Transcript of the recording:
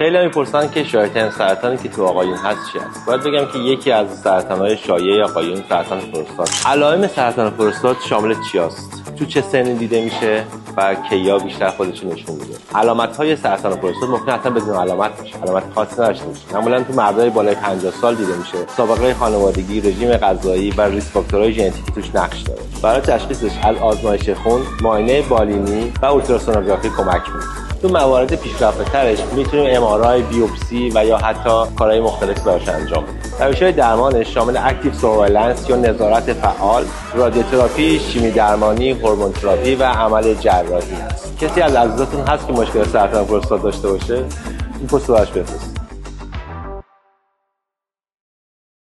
خیلی میپرسن که شایع‌ترین سرطانی که تو آقایون هست چی است؟ باید بگم که یکی از سرطان‌های شایع آقایون سرطان پروستات. علائم سرطان پروستات شامل چی است؟ تو چه سنی دیده میشه و کیا بیشتر خودش نشون میده؟ علامت‌های سرطان پروستات ممکن اصلا بدون علامت باشه، علامت خاصی نداشته باشه. معمولاً تو مردای بالای 50 سال دیده میشه. سابقه خانوادگی، رژیم غذایی و ریسک فاکتورهای ژنتیکی توش نقش داره. برای تشخیصش از آزمایش خون، معاینه بالینی و اولتراسونوگرافی کمک می‌گیره. تو موارد پیشرفته‌ترش میتونیم MRI، بیوپسی و یا حتی کارهای مختلف براش انجام بدیم. روش‌های درمانش شامل اکتیو سرویلنس یا نظارت فعال، رادیوتراپی، شیمی درمانی، هورمون تراپی و عمل جراحی است. کسی از عزیزاتون هست که مشکل سرطان پروستات داشته باشه؟ این پست براش بفرستید.